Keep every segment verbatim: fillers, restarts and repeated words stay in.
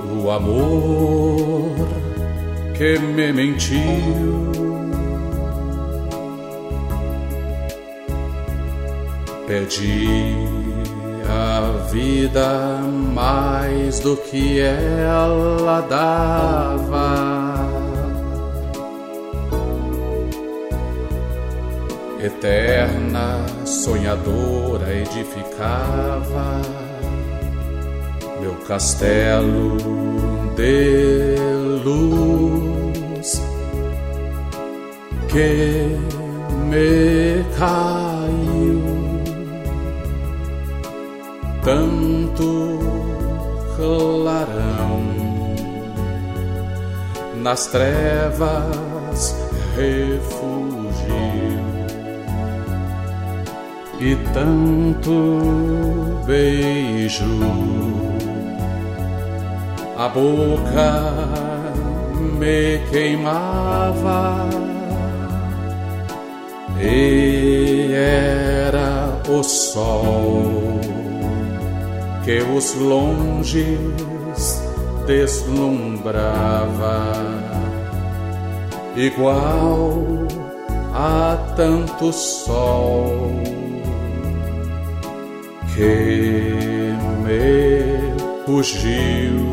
do amor que me mentiu. Pedi a vida mais do que ela dava, eterna, sonhadora, edificava meu castelo de luz que me caiu. Tanto clarão nas trevas refugiu, e tanto beijo a boca me queimava, e era o sol que os longes deslumbrava, igual a tanto sol que me fugiu.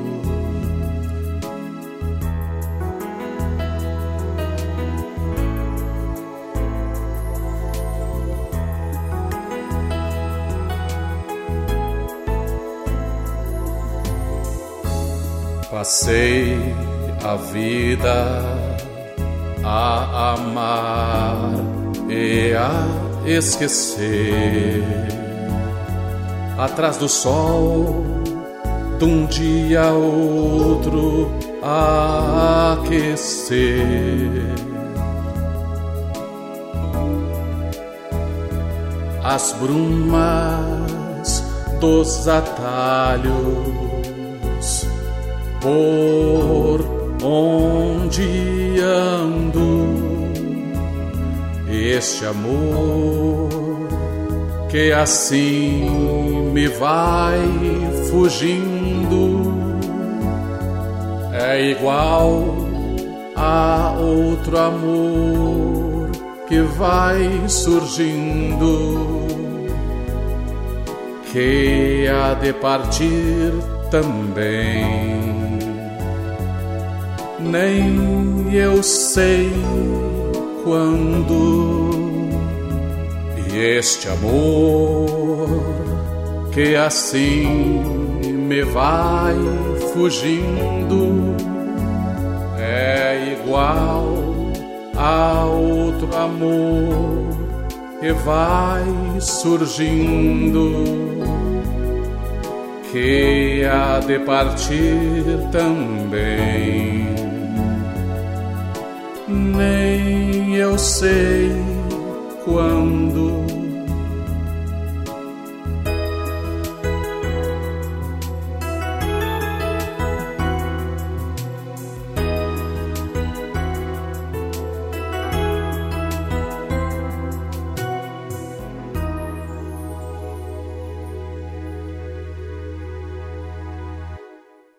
Passei a vida a amar e a esquecer, atrás do sol, de um dia a outro a aquecer. As brumas dos atalhos por onde ando, este amor que assim me vai fugindo é igual a outro amor que vai surgindo, que há de partir também. Nem eu sei quando, e este amor que assim me vai fugindo é igual a outro amor que vai surgindo, que há de partir também. Nem eu sei quando,